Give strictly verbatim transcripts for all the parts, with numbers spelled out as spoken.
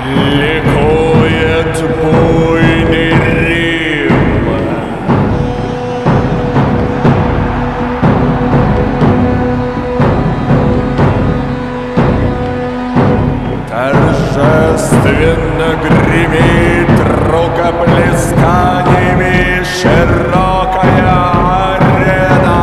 Ликует буйный Рим. Торжественно гремит рукоплесканиями широкая арена.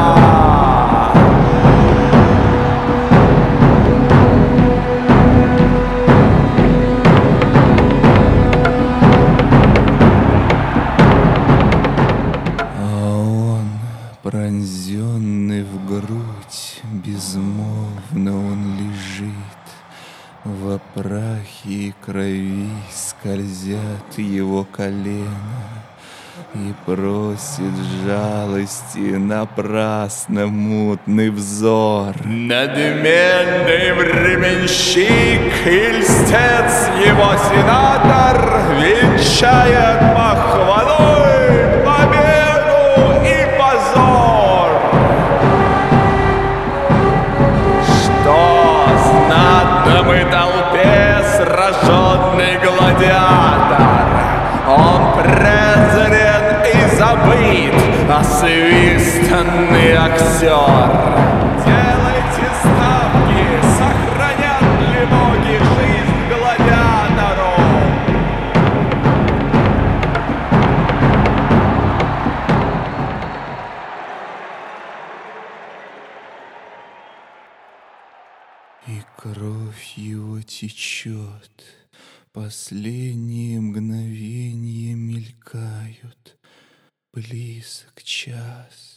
Пронзенный в грудь, безмолвно он лежит. Во прахе и крови скользят его колена, и просит жалости напрасно мутный взор. Надменный временщик и льстец его сенатор венчает похвалой победу и позор. Что знатному толпе сраженный гладиатор, он презрен и забыт, освистанный актер. Делайте ставки, сохранят ли боги жизнь гладиатору? И кровь его течет, последние мгновения мелькают, близок час.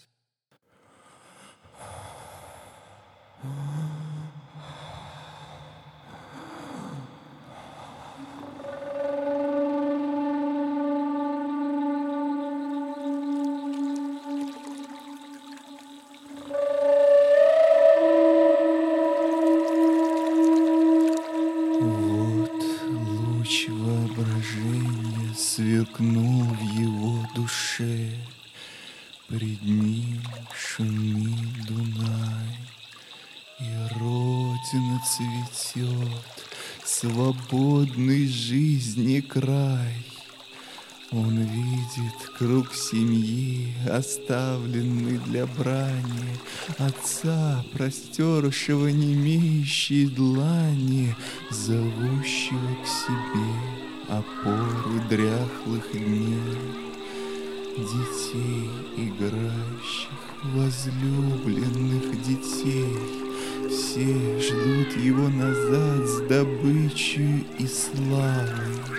Вот луч воображения сверкнул в его душе. Пред ним шумит Дунай, и родина цветет, свободной жизни край. Он видит круг семьи, оставленный для брани, отца, простершего немеющие длани, зовущего к себе опору дряхлых дней, детей играющих, возлюбленных детей. Все ждут его назад с добычей и славой.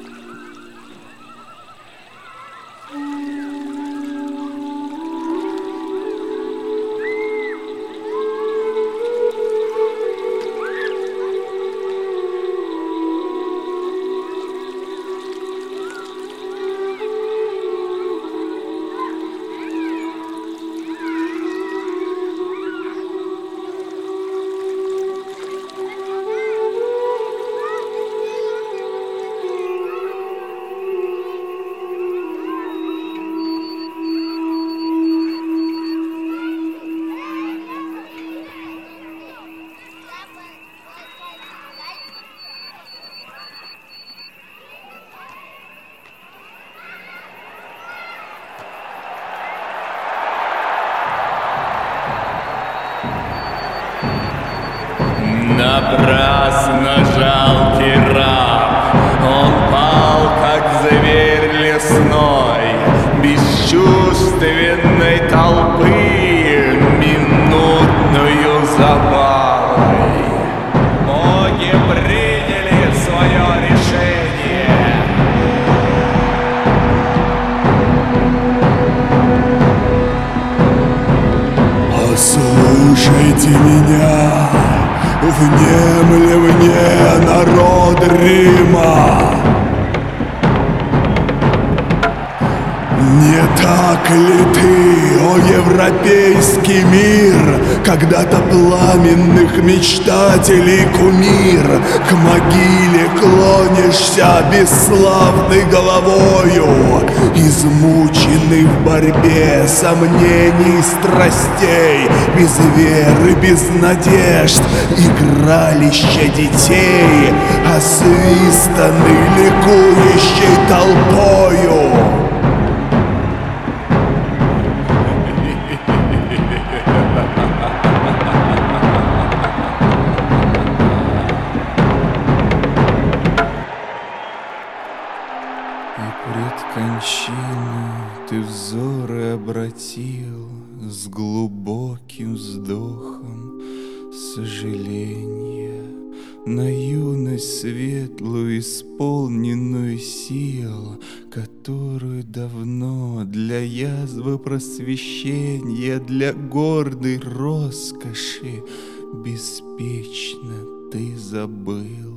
Напрасно жалкий раб, он пал, как зверь лесной, бесчувственной толпы, минутную забавой. Боги приняли свое решение. Послушайте меня, внемли мне, народ Рима. Не так ли ты, о Евразий? европейский мир, когда-то пламенных мечтателей кумир. К могиле клонишься бесславной головою, измученный в борьбе сомнений, страстей, без веры, без надежд, игралище детей, освистанный ликующей толпою. И пред кончиной ты взоры обратил с глубоким вздохом сожаления на юность светлую, исполненную сил, которую давно для язвы просвещения, для гордой роскоши беспечно ты забыл.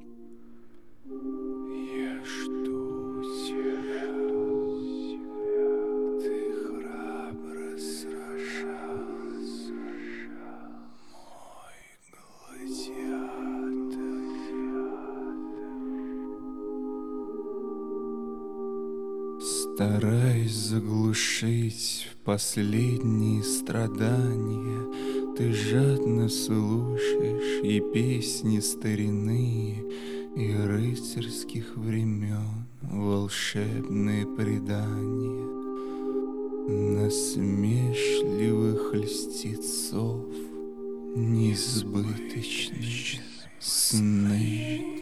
Стараясь заглушить последние страдания, ты жадно слушаешь и песни старины, и рыцарских времен волшебные предания насмешливых льстецов, несбыточные сны.